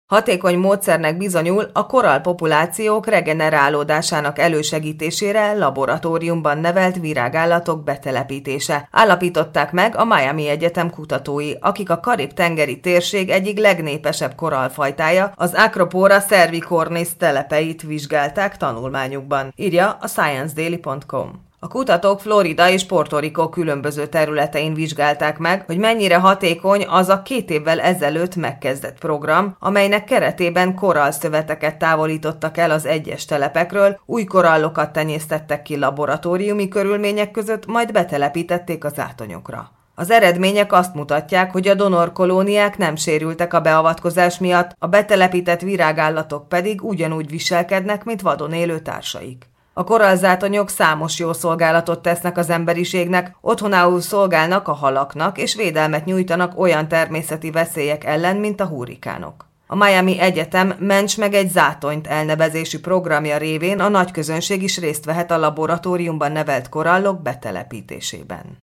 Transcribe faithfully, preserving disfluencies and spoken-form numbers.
Hatékony módszernek bizonyul a korallpopulációk regenerálódásának elősegítésére laboratóriumban nevelt virágállatok betelepítése. Állapították meg a Miami Egyetem kutatói, akik a Karib-tengeri térség egyik legnépesebb korallfajtája, az Acropora cervicornis telepeit vizsgálták tanulmányukban, írja a science daily pont com. A kutatók Florida és Puerto Rico különböző területein vizsgálták meg, hogy mennyire hatékony az a két évvel ezelőtt megkezdett program, amelynek keretében korallszöveteket távolítottak el az egyes telepekről, új korallokat tenyésztettek ki laboratóriumi körülmények között, majd betelepítették az átonyokra. Az eredmények azt mutatják, hogy a donorkolóniák nem sérültek a beavatkozás miatt, a betelepített virágállatok pedig ugyanúgy viselkednek, mint vadon élő társaik. A korallzátonyok számos jó szolgálatot tesznek az emberiségnek, otthonául szolgálnak a halaknak és védelmet nyújtanak olyan természeti veszélyek ellen, mint a hurrikánok. A Miami Egyetem Mencs meg egy zátonyt elnevezésű programja révén a nagyközönség is részt vehet a laboratóriumban nevelt korallok betelepítésében.